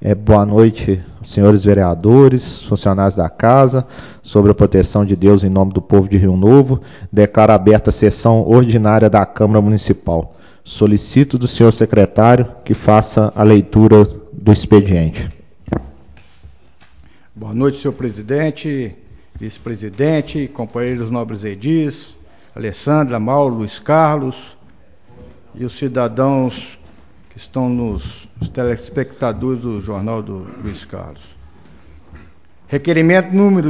Boa noite, senhores vereadores, funcionários da casa. Sobre a proteção de Deus em nome do povo de Rio Novo, declaro aberta a sessão ordinária da Câmara Municipal. Solicito do senhor secretário que faça a leitura do expediente. Boa noite, senhor presidente, vice-presidente, companheiros nobres edis, Alessandra, Mauro, Luiz Carlos e os cidadãos que estão os telespectadores do Jornal do Luiz Carlos. Requerimento número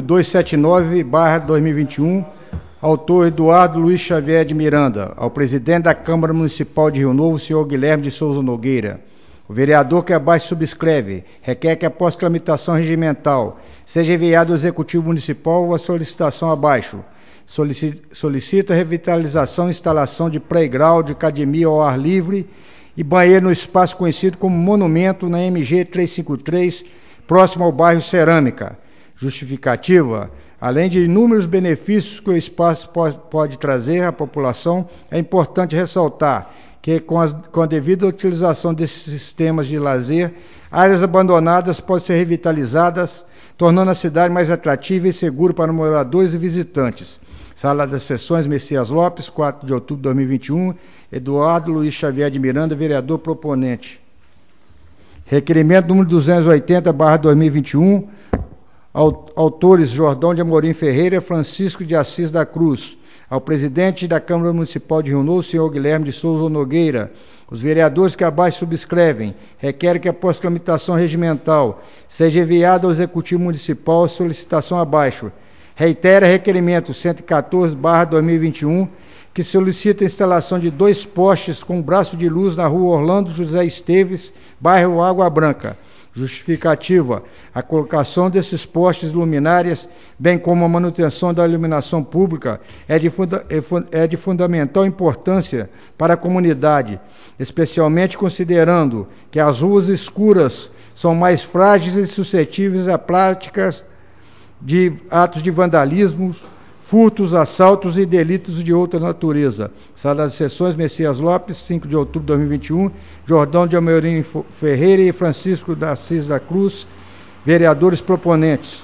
279/2021, autor Eduardo Luiz Xavier de Miranda, ao presidente da Câmara Municipal de Rio Novo, senhor Guilherme de Souza Nogueira. O vereador que abaixo subscreve requer que, após tramitação regimental, seja enviado ao Executivo Municipal a solicitação abaixo. Solicita revitalização e instalação de playground, academia ao ar livre e banheiro no espaço conhecido como Monumento na MG 353, próximo ao bairro Cerâmica. Justificativa: além de inúmeros benefícios que o espaço pode trazer à população, é importante ressaltar que, com a devida utilização desses sistemas de lazer, áreas abandonadas podem ser revitalizadas, tornando a cidade mais atrativa e segura para moradores e visitantes. Sala das Sessões, Messias Lopes, 4 de outubro de 2021, Eduardo Luiz Xavier de Miranda, vereador proponente. Requerimento número 280/2021, autores Jordão de Amorim Ferreira, Francisco de Assis da Cruz, ao presidente da Câmara Municipal de Rio Novo, senhor Guilherme de Souza Nogueira. Os vereadores que abaixo subscrevem requerem que, após tramitação regimental, seja enviado ao Executivo Municipal a solicitação abaixo. Reitera requerimento 114/2021, que solicita a instalação de 2 postes com braço de luz na rua Orlando José Esteves, bairro Água Branca. Justificativa: a colocação desses postes luminárias, bem como a manutenção da iluminação pública, é de fundamental importância para a comunidade, especialmente considerando que as ruas escuras são mais frágeis e suscetíveis a práticas de atos de vandalismo, furtos, assaltos e delitos de outra natureza. Sala das Sessões, Messias Lopes, 5 de outubro de 2021, Jordão de Amorim Ferreira e Francisco de Assis da Cruz, vereadores proponentes.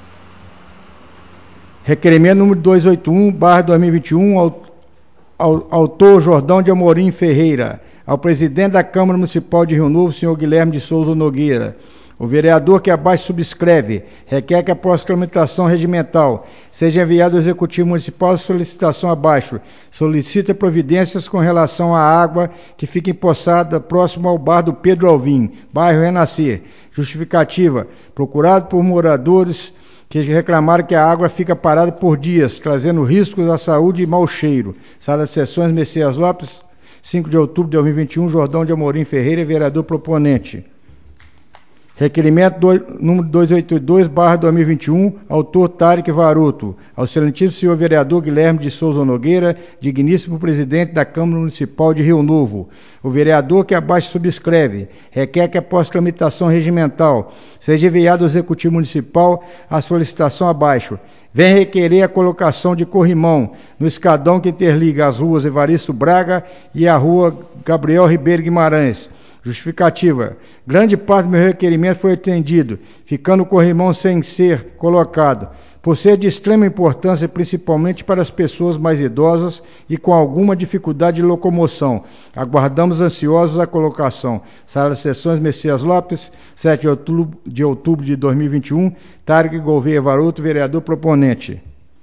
Requerimento número 281/2021, autor Jordão de Amorim Ferreira, ao presidente da Câmara Municipal de Rio Novo, senhor Guilherme de Souza Nogueira. O vereador que abaixo subscreve requer que, após tramitação regimental, seja enviado ao Executivo Municipal a solicitação abaixo. Solicita providências com relação à água que fica empoçada próximo ao bar do Pedro Alvim, bairro Renascer. Justificativa: procurado por moradores que reclamaram que a água fica parada por dias, trazendo riscos à saúde e mau cheiro. Sala de Sessões, Messias Lopes, 5 de outubro de 2021, Jordão de Amorim Ferreira, vereador proponente. Requerimento número 282/2021, autor Tarek Varoto, ao excelentíssimo senhor vereador Guilherme de Souza Nogueira, digníssimo presidente da Câmara Municipal de Rio Novo. O vereador que abaixo subscreve requer que, após tramitação regimental, seja enviado ao Executivo Municipal a solicitação abaixo. Vem requerer a colocação de corrimão no escadão que interliga as ruas Evaristo Braga e a rua Gabriel Ribeiro Guimarães. Justificativa: grande parte do meu requerimento foi atendido, ficando o corrimão sem ser colocado, por ser de extrema importância principalmente para as pessoas mais idosas e com alguma dificuldade de locomoção. Aguardamos ansiosos a colocação. Sala de Sessões, Messias Lopes, 7 de outubro de 2021, Tarek Gouveia Varoto, vereador proponente.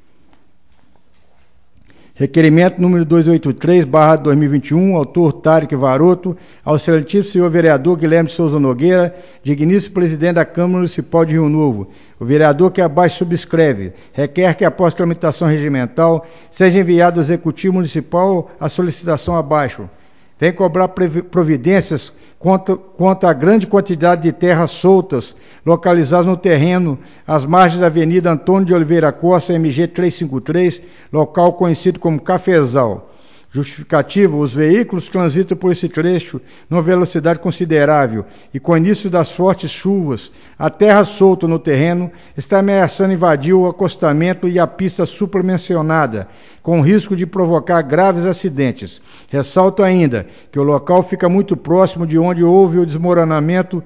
Requerimento número 283/2021, autor Tarek Varoto, ao excelentíssimo senhor vereador Guilherme de Souza Nogueira, digníssimo presidente da Câmara Municipal de Rio Novo. O vereador que abaixo subscreve requer que, após tramitação regimental, seja enviado ao Executivo Municipal a solicitação abaixo. Vem cobrar providências quanto à grande quantidade de terras soltas localizadas no terreno às margens da Avenida Antônio de Oliveira Costa, MG 353, local conhecido como Cafezal. Justificativa: os veículos transitam por esse trecho numa velocidade considerável e, com o início das fortes chuvas, a terra solta no terreno está ameaçando invadir o acostamento e a pista supramencionada, com risco de provocar graves acidentes. Ressalto ainda que o local fica muito próximo de onde houve o desmoronamento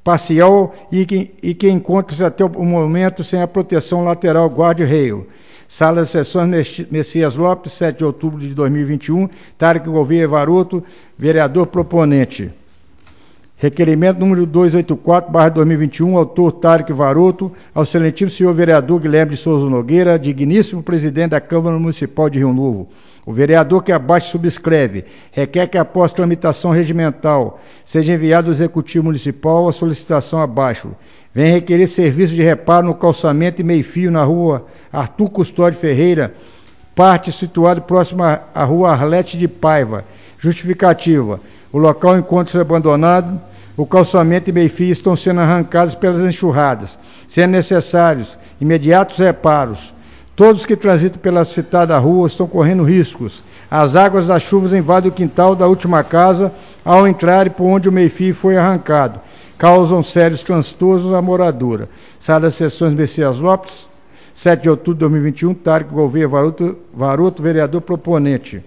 parcial e que encontra-se até o momento sem a proteção lateral guarda-rail. Sala de Sessões Messias Lopes, 7 de outubro de 2021, Tarek Gouveia Varoto, vereador proponente. Requerimento número 284/2021, autor Tarek Varoto, ao excelentíssimo senhor vereador Guilherme de Souza Nogueira, digníssimo presidente da Câmara Municipal de Rio Novo. O vereador que abaixo subscreve requer que, após tramitação regimental, seja enviado ao Executivo Municipal a solicitação abaixo. Vem requerer serviço de reparo no calçamento e meio-fio na rua Arthur Custódio Ferreira, parte situada próxima à rua Arlete de Paiva. Justificativa: o local encontra-se abandonado, o calçamento e meio-fio estão sendo arrancados pelas enxurradas, sendo necessários imediatos reparos. Todos que transitam pela citada rua estão correndo riscos. As águas das chuvas invadem o quintal da última casa ao entrarem por onde o meio-fio foi arrancado. Causam sérios transtornos à moradora. Sala das Sessões Messias Lopes, 7 de outubro de 2021, Tarek Gouveia Varoto, vereador proponente.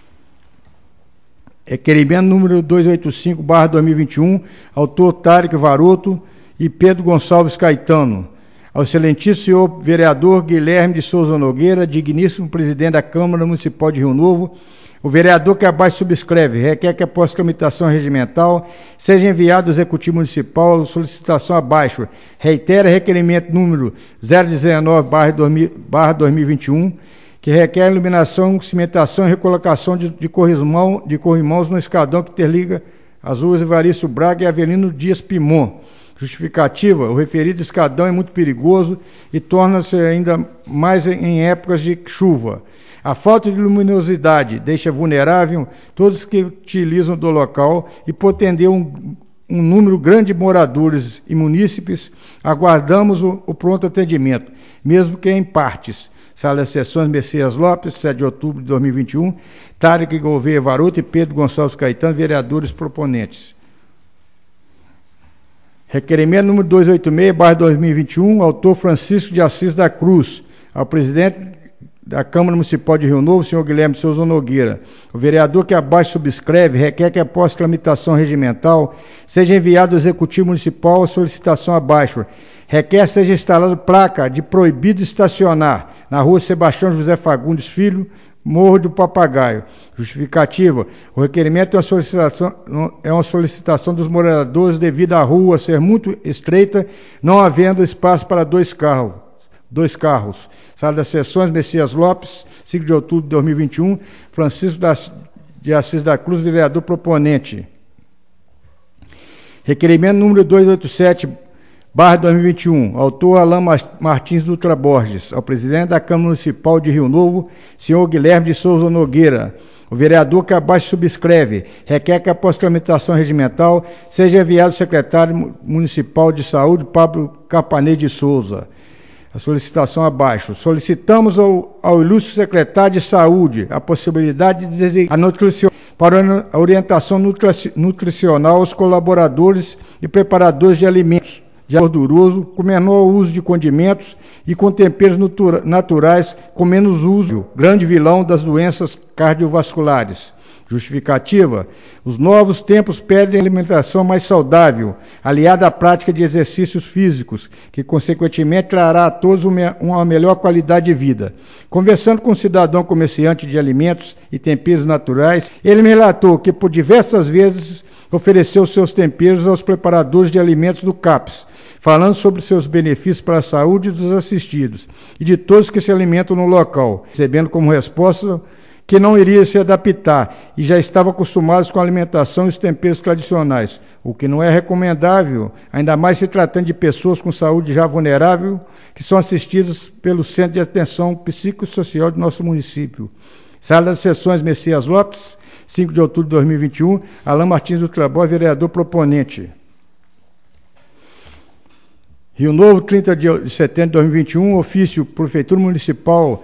Requerimento número 285/2021, autor Tarek Varoto e Pedro Gonçalves Caetano. Ao excelentíssimo senhor vereador Guilherme de Souza Nogueira, digníssimo presidente da Câmara Municipal de Rio Novo, o vereador que abaixo subscreve requer que, após tramitação regimental, seja enviado ao Executivo Municipal a solicitação abaixo. Reitera requerimento número 019/2021, que requer iluminação, cimentação e recolocação de corrimãos no escadão que interliga as ruas Evaristo Braga e Avelino Dias Pimon. Justificativa: o referido escadão é muito perigoso e torna-se ainda mais em épocas de chuva. A falta de luminosidade deixa vulnerável todos que utilizam do local e, por atender um número grande de moradores e munícipes, aguardamos o pronto atendimento, mesmo que em partes. Sala de Sessões Messias Lopes, 7 de outubro de 2021, Tarek Gouveia Varoto e Pedro Gonçalves Caetano, vereadores proponentes. Requerimento número 286/2021, autor Francisco de Assis da Cruz, ao presidente da Câmara Municipal de Rio Novo, senhor Guilherme de Souza Nogueira. O vereador que abaixo subscreve requer que, após tramitação regimental, seja enviado ao Executivo Municipal a solicitação abaixo. Requer seja instalada placa de proibido estacionar na rua Sebastião José Fagundes Filho, Morro do Papagaio. Justificativa: o requerimento é uma solicitação dos moradores devido à rua ser muito estreita, não havendo espaço para dois carros. Sala das Sessões Messias Lopes, 5 de outubro de 2021, Francisco de Assis da Cruz, vereador proponente. Requerimento número 287/2021, autor Alain Martins Dutra Borges, ao presidente da Câmara Municipal de Rio Novo, senhor Guilherme de Souza Nogueira. O vereador que abaixo subscreve requer que, após tramitação regimental, seja enviado ao secretário municipal de saúde, Pablo Capanê de Souza. A solicitação abaixo. Solicitamos ao ilustre secretário de saúde a possibilidade de designar para a orientação nutricional aos colaboradores e preparadores de alimentos gorduroso, com menor uso de condimentos e com temperos naturais, com menos uso, grande vilão das doenças cardiovasculares. Justificativa: os novos tempos pedem alimentação mais saudável, aliada à prática de exercícios físicos, que consequentemente trará a todos uma melhor qualidade de vida. Conversando com um cidadão comerciante de alimentos e temperos naturais, ele me relatou que por diversas vezes ofereceu seus temperos aos preparadores de alimentos do CAPS, falando sobre seus benefícios para a saúde dos assistidos e de todos que se alimentam no local, recebendo como resposta que não iria se adaptar e já estavam acostumados com a alimentação e os temperos tradicionais, o que não é recomendável, ainda mais se tratando de pessoas com saúde já vulnerável, que são assistidas pelo Centro de Atenção Psicossocial de nosso município. Sala das Sessões Messias Lopes, 5 de outubro de 2021, Alain Martins do Trabalho, vereador proponente. Rio Novo, 30 de setembro de 2021, ofício Prefeitura Municipal,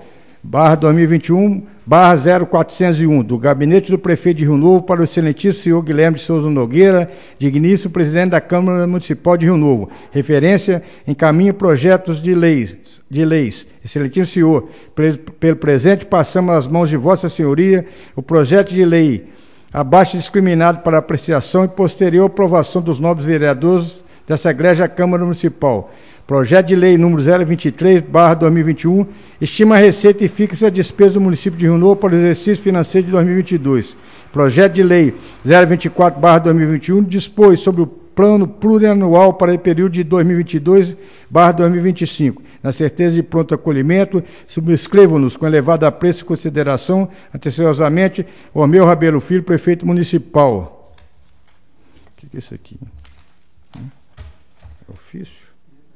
/2021/0401, do Gabinete do Prefeito de Rio Novo para o excelentíssimo senhor Guilherme de Souza Nogueira, digníssimo presidente da Câmara Municipal de Rio Novo. Referência: encaminha projetos de leis. Excelentíssimo senhor, pelo presente passamos às mãos de Vossa Senhoria o projeto de lei abaixo discriminado para apreciação e posterior aprovação dos nobres vereadores dessa egrégia Câmara Municipal. Projeto de Lei número 023/2021 estima a receita e fixa a despesa do município de Rio Novo para o exercício financeiro de 2022. Projeto de Lei 024/2021 dispôs sobre o Plano Plurianual para o período de 2022/2025. Na certeza de pronto acolhimento, subscrevam-nos com elevado apreço e consideração, atenciosamente, Romeu Rabelo Filho, Prefeito Municipal. O que é isso aqui? É ofício?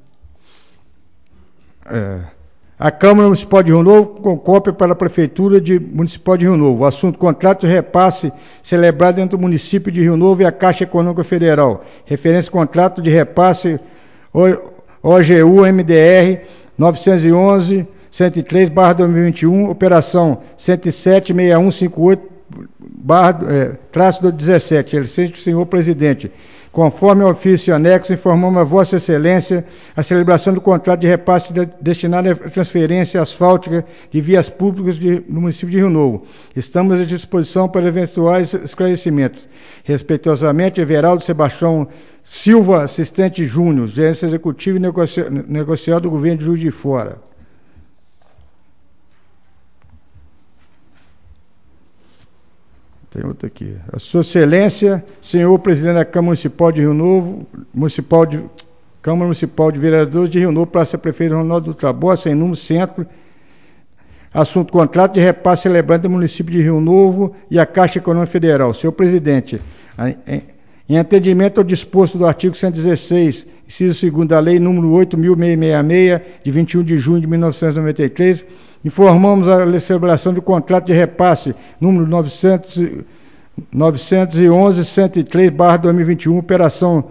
A Câmara Municipal de Rio Novo, com cópia para a Prefeitura Municipal de Rio Novo. O assunto: contrato de repasse celebrado entre o município de Rio Novo e a Caixa Econômica Federal. Referência: contrato de repasse OGU MDR 911-103/2021, operação 107-6158-17. Excelente senhor presidente. Conforme o ofício anexo, informamos a Vossa Excelência a celebração do contrato de repasse destinado à transferência asfáltica de vias públicas no município de Rio Novo. Estamos à disposição para eventuais esclarecimentos. Respeitosamente, Everaldo Sebastião Silva, assistente júnior, gerente executivo e negociador do governo de Juiz de Fora. Tem outra aqui. A Sua Excelência, senhor presidente da Câmara Municipal de Rio Novo, Câmara Municipal de Vereadores de Rio Novo, Praça Prefeito Ronaldo Trabossa, em número centro. Assunto: contrato de repasse celebrado no município de Rio Novo e a Caixa Econômica Federal. Senhor presidente, em atendimento ao disposto do artigo 116, inciso 2º da Lei número 8.666, de 21 de junho de 1993, informamos a celebração do contrato de repasse número 911-103/2021, operação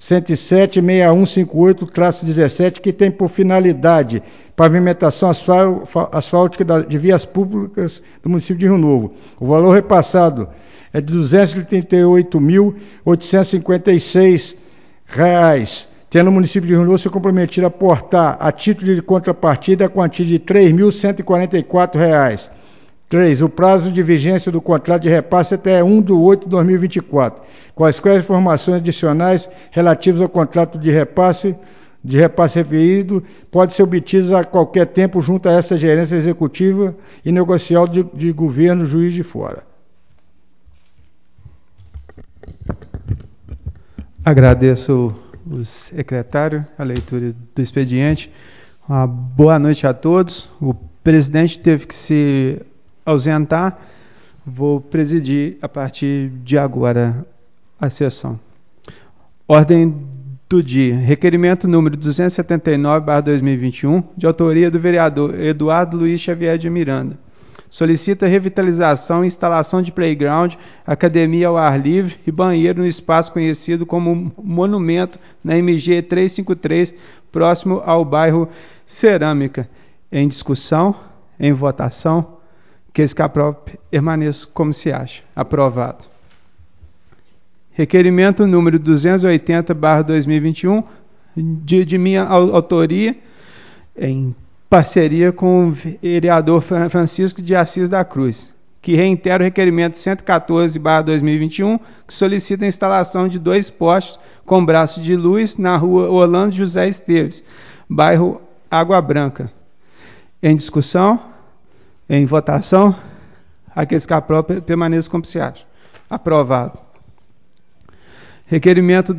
107-6158-17, que tem por finalidade pavimentação asfáltica de vias públicas do município de Rio Novo. O valor repassado é de R$ 238.856, tendo o município de Rio Novo se comprometido a aportar, a título de contrapartida, a quantia de R$ 3.144. 3. O prazo de vigência do contrato de repasse até 1/8/2024. Quaisquer informações adicionais relativas ao contrato de repasse referido podem ser obtidas a qualquer tempo junto a essa gerência executiva e negocial de governo Juiz de Fora. Agradeço o secretário a leitura do expediente. Uma boa noite a todos. O presidente teve que se ausentar. Vou presidir a partir de agora a sessão. Ordem do dia. Requerimento número 279/2021, de autoria do vereador Eduardo Luiz Xavier de Miranda. Solicita revitalização e instalação de playground, academia ao ar livre e banheiro no espaço conhecido como Monumento na MG 353, próximo ao bairro Cerâmica. Em discussão, em votação, que esse CAPROP permaneça como se acha. Aprovado. Requerimento número 280/2021, de minha autoria, em parceria com o vereador Francisco de Assis da Cruz, que reitera o requerimento 114/2021, que solicita a instalação de 2 postes com braço de luz na rua Orlando José Esteves, bairro Água Branca. Em discussão, em votação, aqueles que aprovam permaneçam como se acha. Aprovado. Requerimento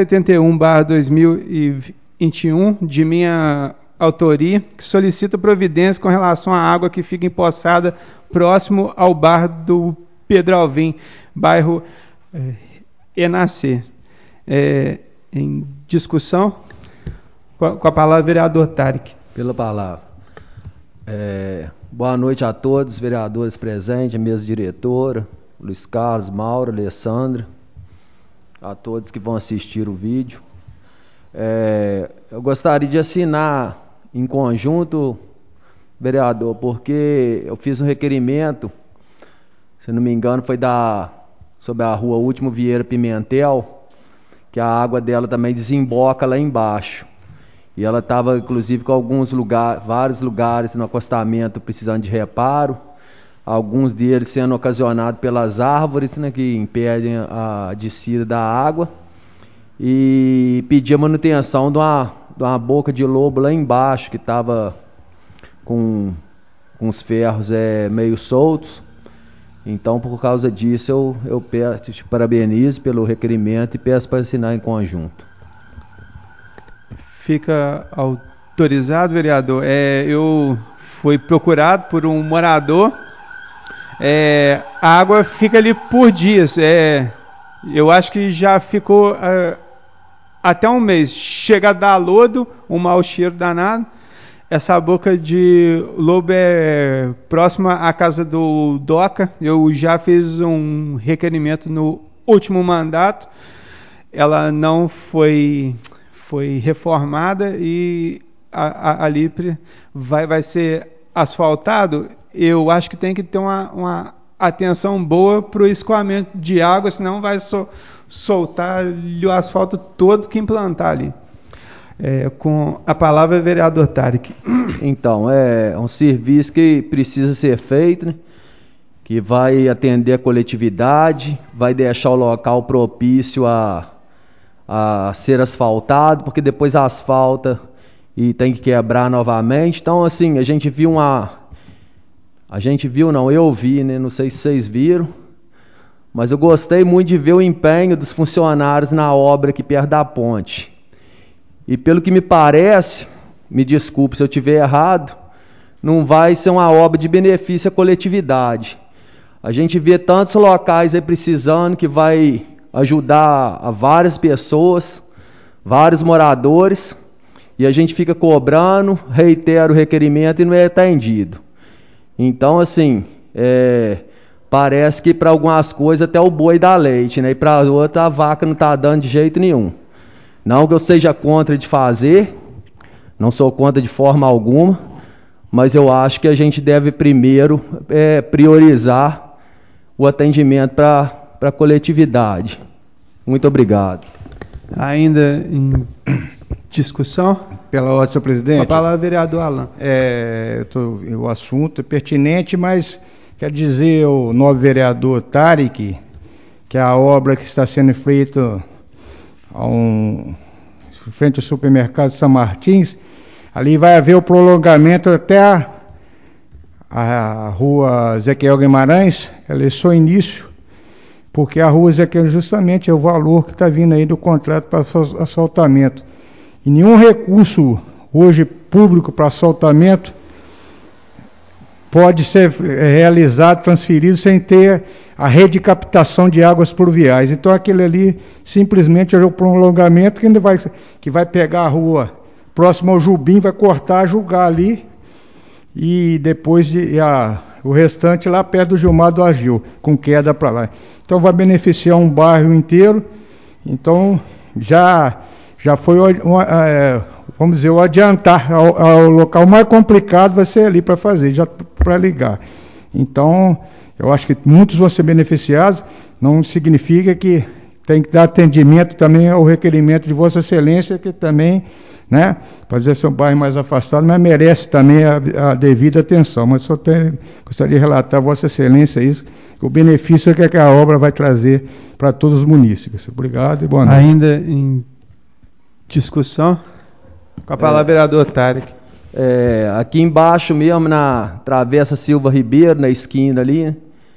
281/2021, de minha autoria, que solicita providência com relação à água que fica empoçada próximo ao bar do Pedro Alvim, bairro Enacê. Em discussão, com a palavra, vereador Tarek. Pela palavra. Boa noite a todos, vereadores presentes, a mesa diretora, Luiz Carlos, Mauro, Alessandra, a todos que vão assistir o vídeo. Eu gostaria de assinar em conjunto, vereador, porque eu fiz um requerimento, se não me engano, foi sobre a rua Último Vieira Pimentel, que a água dela também desemboca lá embaixo. E ela estava, inclusive, com vários lugares no acostamento precisando de reparo, alguns deles sendo ocasionados pelas árvores, né, que impedem a descida da água. e pedi a manutenção de uma boca de lobo lá embaixo, que estava com os ferros meio soltos. Então, por causa disso, eu peço, te parabenizo pelo requerimento e peço para assinar em conjunto. Fica autorizado, vereador. Eu fui procurado por um morador. A água fica ali por dias. Eu acho que já ficou até um mês. Chega a dar lodo, um mau cheiro danado. Essa boca de lobo é próxima à casa do Doca. Eu já fiz um requerimento no último mandato. Ela não foi reformada e ali vai ser asfaltado. Eu acho que tem que ter uma atenção boa para o escoamento de água, senão vai soltar o asfalto todo que implantar ali. Com a palavra, vereador Tarek. Então, é um serviço que precisa ser feito, né? Que vai atender a coletividade, vai deixar o local propício a ser asfaltado, porque depois asfalta e tem que quebrar novamente. Então, assim, eu vi, né? Não sei se vocês viram, mas eu gostei muito de ver o empenho dos funcionários na obra aqui perto da ponte. E pelo que me parece, me desculpe se eu estiver errado, não vai ser uma obra de benefício à coletividade. A gente vê tantos locais aí precisando, que vai ajudar a várias pessoas, vários moradores, e a gente fica cobrando, reitera o requerimento e não é atendido. Então, assim, parece que para algumas coisas até o boi dá leite, né? E para outras a vaca não está dando de jeito nenhum. Não que eu seja contra de fazer, não sou contra de forma alguma, mas eu acho que a gente deve primeiro priorizar o atendimento para a coletividade. Muito obrigado. Ainda em discussão? Pela ordem, senhor presidente. Com a palavra, vereador Alan. O assunto é pertinente, mas quer dizer ao nobre vereador Tarek que a obra que está sendo feita frente ao supermercado São Martins, ali vai haver o prolongamento até a rua Ezequiel Guimarães. Ela é só início, porque a rua Ezequiel justamente é o valor que está vindo aí do contrato para asfaltamento. E nenhum recurso hoje público para asfaltamento pode ser realizado, transferido, sem ter a rede de captação de águas pluviais. Então aquele ali simplesmente é o prolongamento que vai pegar a rua próximo ao Jubim, vai cortar, julgar ali, e depois o restante lá perto do Gilmar do Agil, com queda para lá. Então vai beneficiar um bairro inteiro. Então já foi, vamos dizer, o adiantar. O local mais complicado vai ser ali para fazer, já para ligar. Então, eu acho que muitos vão ser beneficiados. Não significa que tem que dar atendimento também ao requerimento de Vossa Excelência, que também, né, fazer seu bairro mais afastado, mas merece também a devida atenção. Mas só gostaria de relatar a Vossa Excelência isso, o benefício que a obra vai trazer para todos os munícipes. Obrigado e boa noite. Ainda em discussão? Com a palavra, vereador Tarek. Aqui embaixo mesmo, na Travessa Silva Ribeiro, na esquina ali,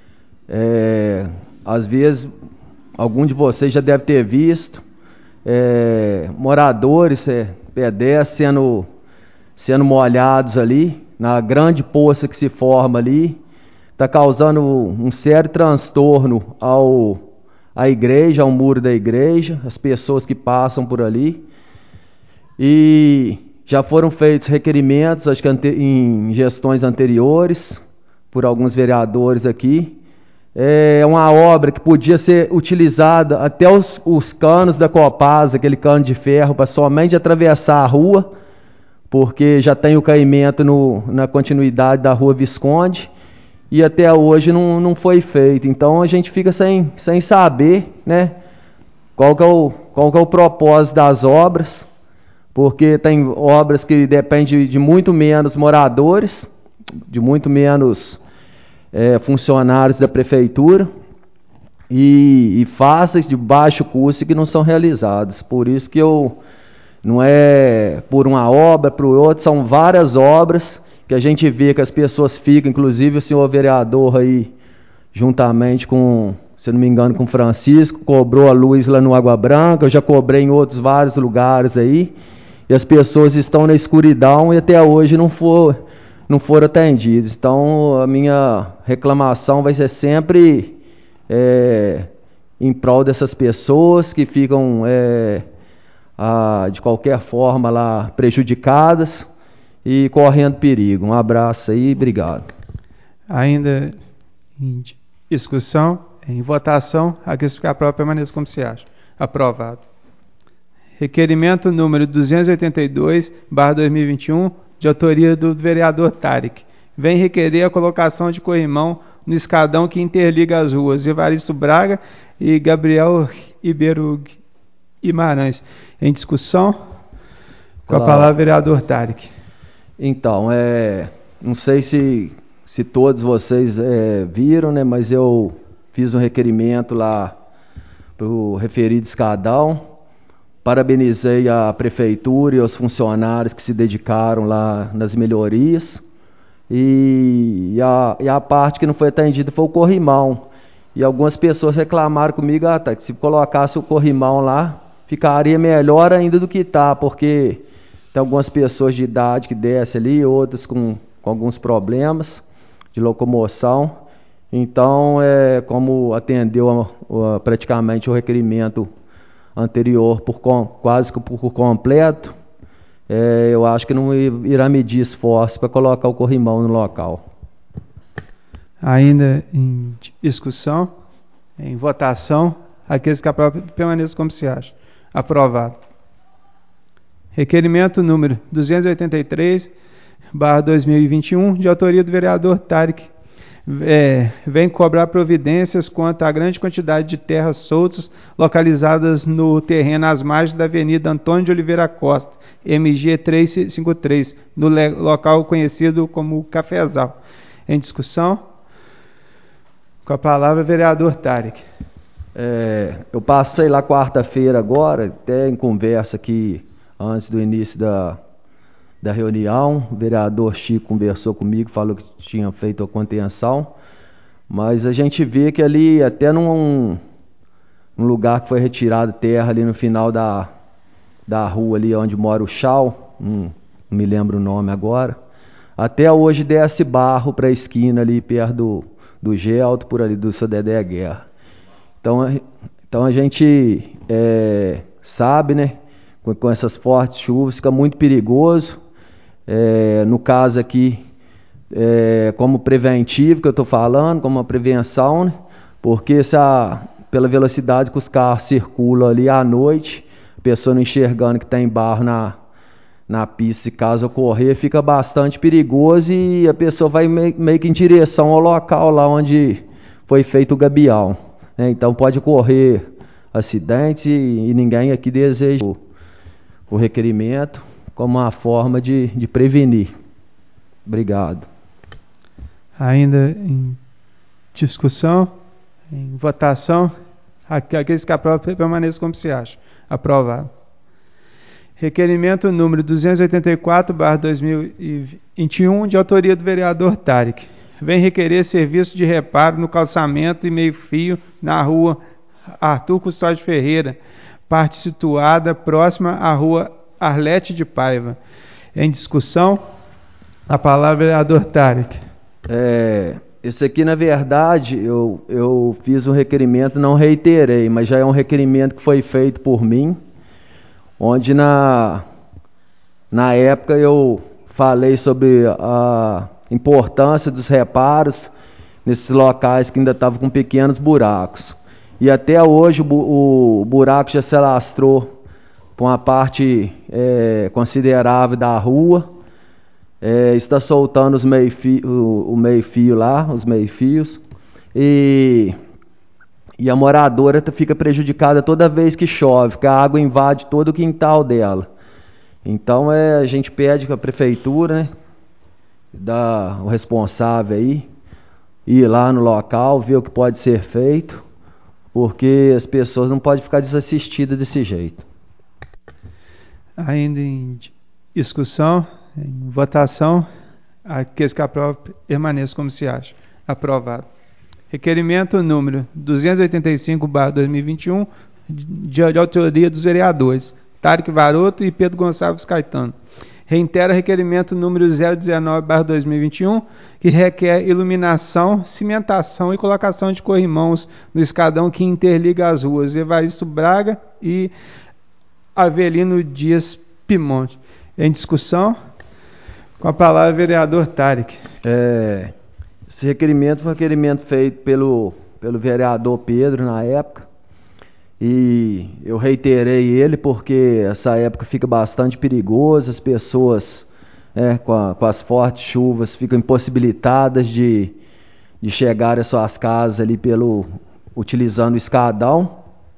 às vezes, algum de vocês já deve ter visto, moradores, pedestres sendo molhados ali, na grande poça que se forma ali, está causando um sério transtorno à igreja, ao muro da igreja, as pessoas que passam por ali. E já foram feitos requerimentos, acho que em gestões anteriores, por alguns vereadores aqui. É uma obra que podia ser utilizada até os canos da Copasa, aquele cano de ferro, para somente atravessar a rua, porque já tem o caimento na continuidade da rua Visconde, e até hoje não foi feito. Então a gente fica sem saber, né, qual que é o propósito das obras, porque tem obras que dependem de muito menos moradores, de muito menos funcionários da prefeitura, e fáceis, de baixo custo, que não são realizadas. Por isso que não é por uma obra, por outra, são várias obras que a gente vê que as pessoas ficam, inclusive o senhor vereador aí, juntamente com, se não me engano, com o Francisco, cobrou a luz lá no Água Branca, eu já cobrei em outros vários lugares aí, e as pessoas estão na escuridão e até hoje não foram atendidas. Então, a minha reclamação vai ser sempre em prol dessas pessoas que ficam, de qualquer forma, lá prejudicadas e correndo perigo. Um abraço aí, obrigado. Ainda em discussão, em votação, aqueles que aprovam permaneçam como se acha. Aprovado. Requerimento número 282/2021, de autoria do vereador Tarek. Vem requerer a colocação de corrimão no escadão que interliga as ruas Evaristo Braga e Gabriel Ribeiro Guimarães. Em discussão, com a palavra, vereador Tarek. Então, não sei se todos vocês viram, né, mas eu fiz um requerimento lá para o referido escadão. Parabenizei a prefeitura e os funcionários que se dedicaram lá nas melhorias. E a parte que não foi atendida foi o corrimão. E algumas pessoas reclamaram comigo, que se colocasse o corrimão lá, ficaria melhor ainda do que está, porque tem algumas pessoas de idade que descem ali, outras com alguns problemas de locomoção. Então, como atendeu praticamente o requerimento anterior quase que por completo, eu acho que não irá medir esforço para colocar o corrimão no local. Ainda em discussão, em votação, aqueles que aprovam permaneçam como se acha. Aprovado. Requerimento número 283/2021, de autoria do vereador Tarek. Vem cobrar providências quanto à grande quantidade de terras soltas localizadas no terreno às margens da Avenida Antônio de Oliveira Costa, MG 353, no local conhecido como Cafezal. Em discussão, com a palavra, vereador Tarek. Eu passei lá quarta-feira agora, até em conversa aqui, antes do início da reunião, o vereador Chico conversou comigo, falou que tinha feito a contenção, mas a gente vê que ali, até num lugar que foi retirada terra ali no final da rua ali onde mora o Chau, não me lembro o nome agora, até hoje desce barro para a esquina ali perto do Gelto, por ali do seu Dedé Guerra. Então a gente sabe, né, com essas fortes chuvas fica muito perigoso. No caso aqui, como preventivo que eu estou falando, como uma prevenção, né? Porque pela velocidade que os carros circulam ali à noite, a pessoa não enxergando que tem barro na pista, se caso ocorrer, fica bastante perigoso e a pessoa vai meio que em direção ao local lá onde foi feito o gabião, né? Então pode ocorrer acidentes e ninguém aqui deseja o requerimento como uma forma de prevenir. Obrigado. Ainda em discussão, em votação, aqueles que aprovam permaneçam como se acha. Aprovado. Requerimento número 284/2021, de autoria do vereador Tarek. Vem requerer serviço de reparo no calçamento e meio-fio na rua Arthur Custódio Ferreira, parte situada próxima à rua Arlete de Paiva. Em discussão, a palavra, vereador Tarek. Esse aqui, na verdade, eu fiz um requerimento, não reiterei, mas já é um requerimento que foi feito por mim, onde na época eu falei sobre a importância dos reparos nesses locais que ainda estavam com pequenos buracos. E até hoje o buraco já se alastrou para uma parte considerável da rua, está soltando o meio-fio lá, os meio-fios, e a moradora fica prejudicada toda vez que chove, porque a água invade todo o quintal dela. Então a gente pede que a prefeitura, né, o responsável aí, ir lá no local, ver o que pode ser feito, porque as pessoas não podem ficar desassistidas desse jeito. Ainda em discussão, em votação, aqueles que aprovam permaneçam como se acha. Aprovado. Requerimento número 285/2021, de autoria dos vereadores Tarek Varoto e Pedro Gonçalves Caetano. Reitera requerimento número 019/2021, que requer iluminação, cimentação e colocação de corrimãos no escadão que interliga as ruas Evaristo Braga e Avelino Dias Pimonte. Em discussão, com a palavra o vereador Tarek. Esse requerimento foi um requerimento feito pelo vereador Pedro na época, e eu reiterei ele porque essa época fica bastante perigosa, as pessoas com as fortes chuvas ficam impossibilitadas de chegar às suas casas ali utilizando o escadão,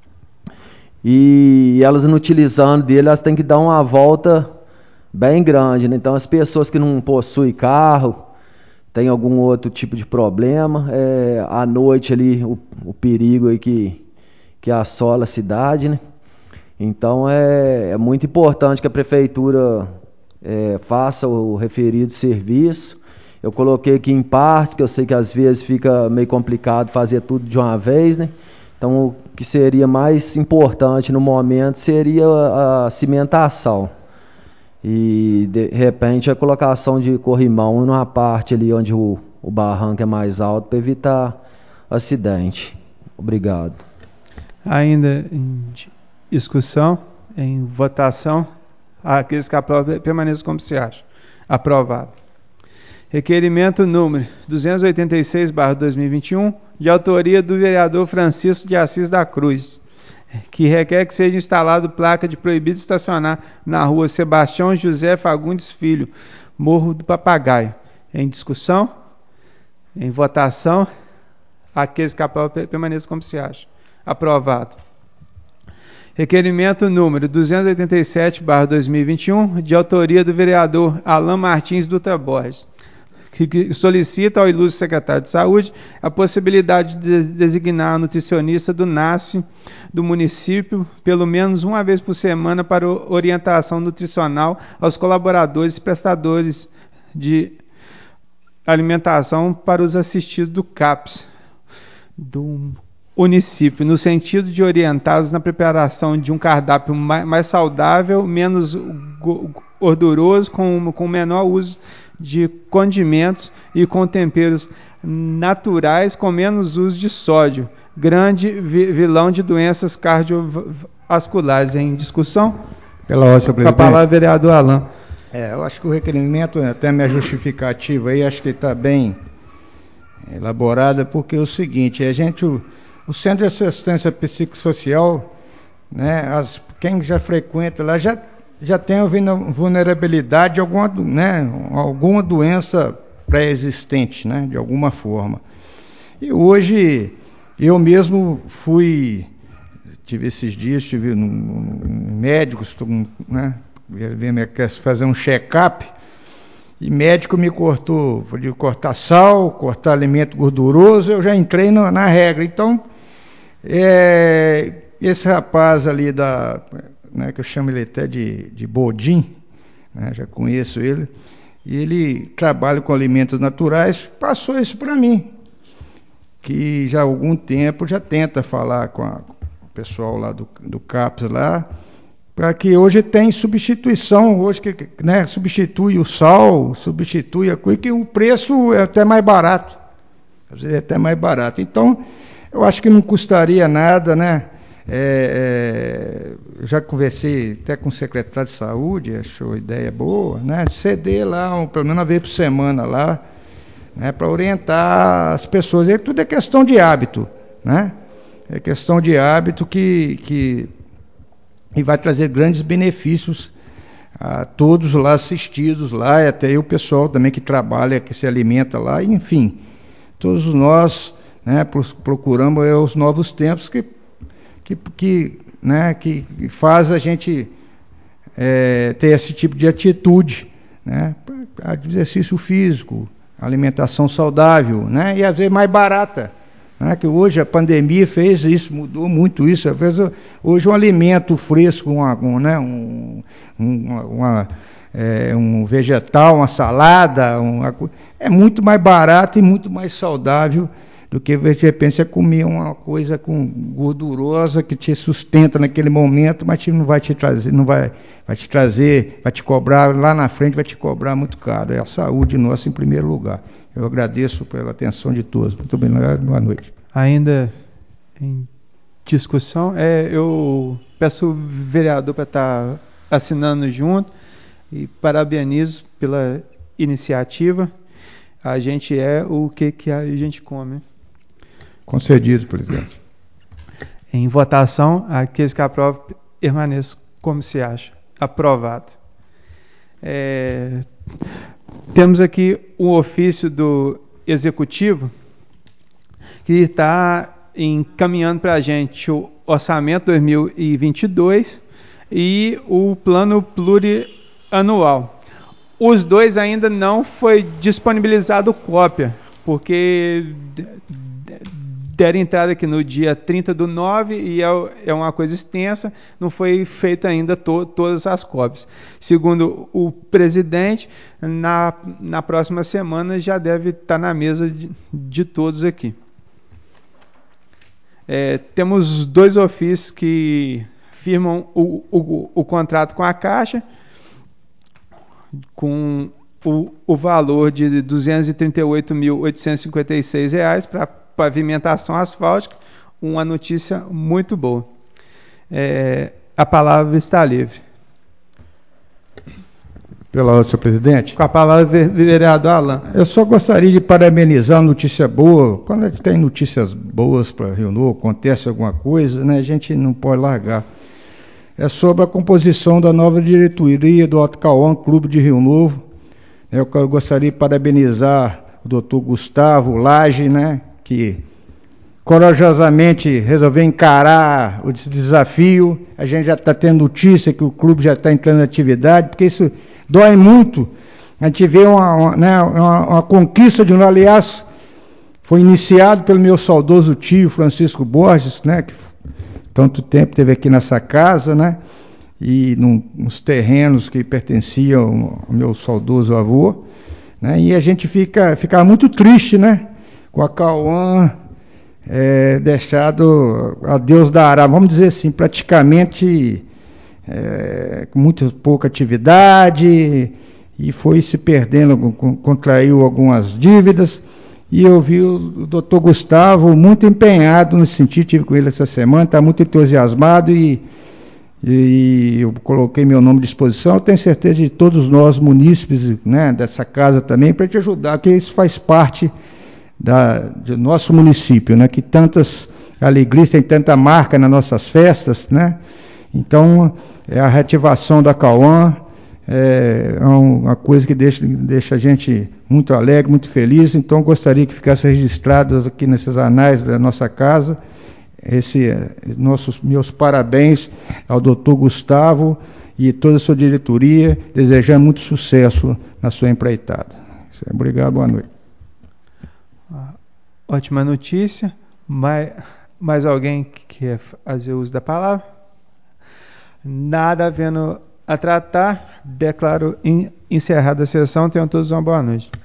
e elas não utilizando dele, elas têm que dar uma volta bem grande, né? Então as pessoas que não possuem carro, tem algum outro tipo de problema, à noite ali o perigo aí que assola a cidade, né? Então é muito importante que a prefeitura faça o referido serviço. Eu coloquei aqui em partes, que eu sei que às vezes fica meio complicado fazer tudo de uma vez, né? Então o que seria mais importante no momento seria a cimentação. E de repente a colocação de corrimão numa parte ali onde o barranco é mais alto para evitar acidente. Obrigado. Ainda em discussão, em votação, aqueles que aprovam permaneçam como se acha. Aprovado. Requerimento número 286/2021, de autoria do vereador Francisco de Assis da Cruz, que requer que seja instalado placa de proibido estacionar na rua Sebastião José Fagundes Filho, Morro do Papagaio. Em discussão, em votação, aqueles que aprovam permaneçam como se acha. Aprovado. Requerimento número 287/2021, de autoria do vereador Alain Martins Dutra Borges, que solicita ao ilustre secretário de Saúde a possibilidade de designar a nutricionista do NASF do município pelo menos uma vez por semana para orientação nutricional aos colaboradores e prestadores de alimentação para os assistidos do CAPS do município, no sentido de orientá-los na preparação de um cardápio mais saudável, menos gorduroso, com menor uso de condimentos e com temperos naturais, com menos uso de sódio, grande vilão de doenças cardiovasculares. Em discussão? Pela ordem, senhor presidente. Com a palavra, vereador Alain. Eu acho que o requerimento, até a minha justificativa aí, acho que está bem elaborada, porque é o seguinte, o Centro de Assistência Psicossocial, né, quem já frequenta lá já tem a vulnerabilidade de alguma doença pré-existente, né, de alguma forma. E hoje, eu mesmo tive esses dias, no médico, quer fazer um check-up, e médico me cortou, de cortar sal, cortar alimento gorduroso, eu já entrei na regra. Então, esse rapaz ali que eu chamo ele até de Bodim, né, já conheço ele, e ele trabalha com alimentos naturais, passou isso para mim, que já há algum tempo já tenta falar com o pessoal lá do CAPS lá, para que hoje tem substituição, hoje substitui o sal, substitui a coisa, que o preço é até mais barato, às vezes é até mais barato. Então, eu acho que não custaria nada, né? Eu já conversei até com o secretário de saúde, achou a ideia boa, né? Ceder lá, pelo menos uma vez por semana lá, né? Para orientar as pessoas. E tudo é questão de hábito, né? É questão de hábito que vai trazer grandes benefícios a todos lá assistidos lá, e até o pessoal também que trabalha, que se alimenta lá, enfim, todos nós, né, procuramos os novos tempos que faz a gente ter esse tipo de atitude, né, exercício físico, alimentação saudável, né, e às vezes mais barata, né? Que hoje a pandemia fez isso, mudou muito isso. Às vezes, hoje um alimento fresco, um vegetal, uma salada, é muito mais barato e muito mais saudável do que de repente você comer uma coisa gordurosa que te sustenta naquele momento, mas não vai te trazer, vai te cobrar lá na frente, vai te cobrar muito caro. É a saúde nossa em primeiro lugar. Eu agradeço pela atenção de todos. Muito obrigado, boa noite. Ainda em discussão, eu peço o vereador para estar assinando junto e parabenizo pela iniciativa. A gente é o que a gente come. Concedido, presidente. Em votação, aqueles que aprovam permaneçam como se acha. Aprovado. Temos aqui um ofício do Executivo que está encaminhando para a gente o orçamento 2022 e o plano plurianual. Os dois ainda não foi disponibilizado cópia, porque deram entrada aqui no dia 30/9 e é uma coisa extensa, não foi feita ainda todas as cópias. Segundo o presidente, na próxima semana já deve estar na mesa de todos aqui. Temos dois ofícios que firmam o contrato com a Caixa, com o valor de R$ 238.856 para pavimentação asfáltica, uma notícia muito boa. A palavra está livre. Pela ordem, senhor presidente. Com a palavra, vereador Alan. Eu só gostaria de parabenizar uma notícia boa. Quando a gente tem notícias boas para Rio Novo, acontece alguma coisa, né, a gente não pode largar. É sobre a composição da nova diretoria do Alto Cauã Clube de Rio Novo. Eu gostaria de parabenizar o doutor Gustavo Lage, né, que corajosamente resolveu encarar o desafio. A gente já está tendo notícia que o clube já está entrando em atividade, porque isso dói muito. A gente vê uma conquista de um, aliás, foi iniciado pelo meu saudoso tio Francisco Borges, né, que tanto tempo esteve aqui nessa casa, né, e nos terrenos que pertenciam ao meu saudoso avô, né, e a gente fica muito triste, né, com a Cauã deixado a Deus dará, vamos dizer assim, praticamente com muito pouca atividade, e foi se perdendo, contraiu algumas dívidas, e eu vi o doutor Gustavo muito empenhado nesse sentido, estive com ele essa semana, está muito entusiasmado, e eu coloquei meu nome à disposição. Eu tenho certeza de todos nós, munícipes, né, dessa casa também, para te ajudar, porque isso faz parte do nosso município, né, que tantas alegrias, tem tanta marca nas nossas festas, né? Então, a reativação da Cauã é uma coisa que deixa a gente muito alegre, muito feliz. Então, gostaria que ficasse registrado aqui nesses anais da nossa casa meus parabéns ao doutor Gustavo e toda a sua diretoria, desejando muito sucesso na sua empreitada. Obrigado, boa noite. Ótima notícia. Mais alguém que quer fazer uso da palavra? Nada havendo a tratar, declaro encerrada a sessão. Tenham todos uma boa noite.